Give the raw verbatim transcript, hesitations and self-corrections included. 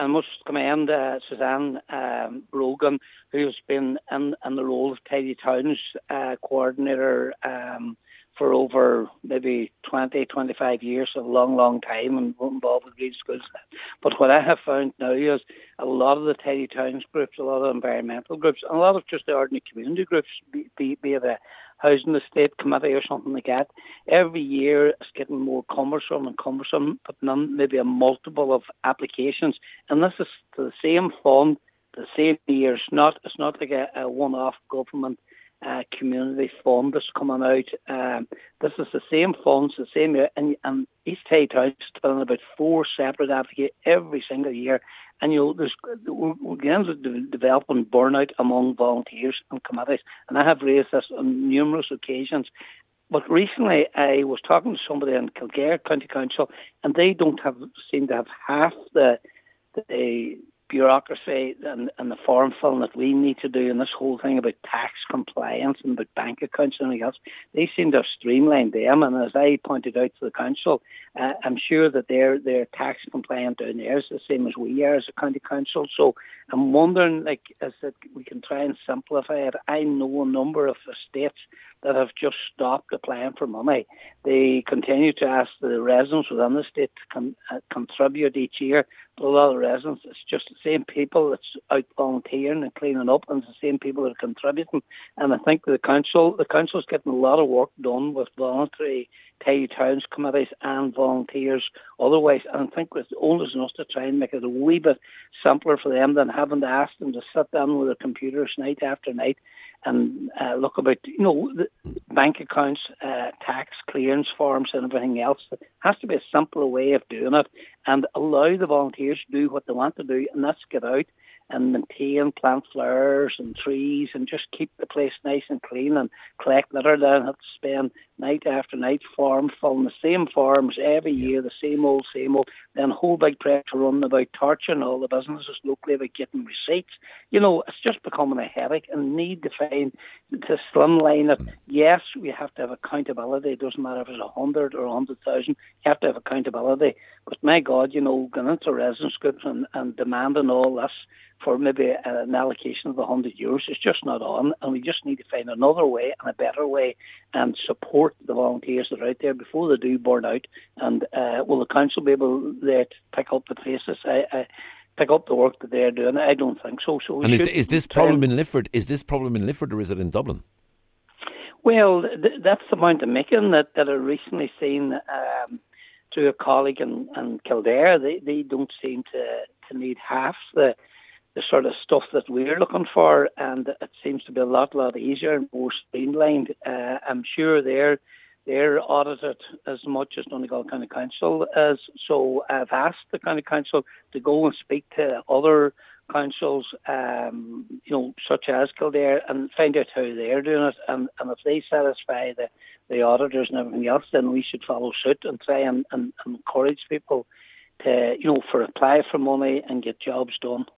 I must commend uh, Suzanne um, Brogan, who's been in, in the role of Tidy Towns uh, coordinator um, for over maybe twenty, twenty-five years, a long, long time, and involved with green schools. But what I have found now is a lot of the Tidy Towns groups, a lot of environmental groups, and a lot of just the ordinary community groups, be, be, be it a housing estate committee or something like that, every year it's getting more cumbersome and cumbersome, but none, maybe a multiple of applications. And this is to the same fund, the same year. It's not, it's not like a, a one-off government uh, community fund that's coming out. Um, this is the same funds, the same year, and, and East Tidy Town is filling about four separate applications every single year. And you know, there's, we're, we're getting to de- developing burnout among volunteers and committees. And I have raised this on numerous occasions. But recently I was talking to somebody in Kildare County Council, and they don't have seem to have half the the bureaucracy and, and the form filling that we need to do, and this whole thing about tax compliance and about bank accounts and everything else. They seem to have streamlined them, and as I pointed out to the council, uh, I'm sure that they're they're tax compliant down there is the same as we are as a county council. So I'm wondering, like, is that we can try and simplify it. I know a number of estates that have just stopped applying for money. They continue to ask the residents within the state to con- uh, contribute each year. But a lot of the residents, it's just the same people that's out volunteering and cleaning up, and it's the same people that are contributing. And I think the council, the council's getting a lot of work done with voluntary Tidy Towns committees and volunteers otherwise. And I think it's onus on us to try and make it a wee bit simpler for them than having to ask them to sit down with their computers night after night and uh, look about, you know, the bank accounts, uh, tax clearance forms and everything else. There has to be a simpler way of doing it and allow the volunteers to do what they want to do, and that's get out and maintain, plant flowers and trees and just keep the place nice and clean and collect litter. They don't have to spend night after night form filling the same forms every year, the same old, same old. Then a whole big pressure running about torching all the businesses locally about getting receipts. You know, it's just becoming a headache and need to find, to slimline it. Yes, we have to have accountability. It doesn't matter if it's a hundred or a hundred thousand. You have to have accountability. But my God, you know, going into residence groups and, and demanding all this for maybe an allocation of a hundred euros, it's just not on, and we just need to find another way and a better way and support the volunteers that are out there before they do burn out. And uh, will the council be able there to pick up the places? I, I pick up the work that they're doing? I don't think so. So, and is, is this problem in Lifford? Is this problem in Lifford, or is it in Dublin? Well, th- that's the point I'm making. That that I recently seen um, to a colleague in, in Kildare. They they don't seem to to need half the. the sort of stuff that we're looking for, and it seems to be a lot, lot easier and more streamlined. Uh, I'm sure they're they're audited as much as Donegal County Council is. So I've asked the County Council to go and speak to other councils, um, you know, such as Kildare, and find out how they're doing it. And, and if they satisfy the, the auditors and everything else, then we should follow suit and try and, and, and encourage people to, you know, for apply for money and get jobs done.